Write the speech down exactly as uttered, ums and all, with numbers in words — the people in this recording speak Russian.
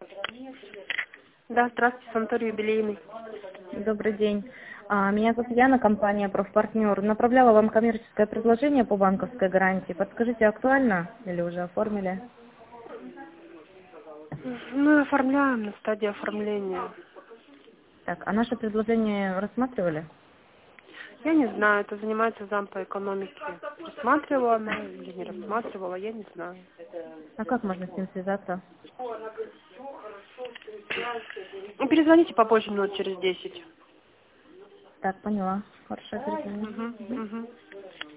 Да, здравствуйте, санаторий юбилейный. Добрый день. А, Меня зовут Яна, компания «Профпартнер». Направляла вам коммерческое предложение по банковской гарантии. Подскажите, актуально или уже оформили? Мы оформляем на стадии оформления. Так, а наше предложение рассматривали? Я не знаю, это занимается зам по экономике. Рассматривала она или не рассматривала, я не знаю. А как можно с ним связаться? Ну, перезвоните попозже, минут через десять. Так, поняла. Хорошо, перезвоню. Угу, угу.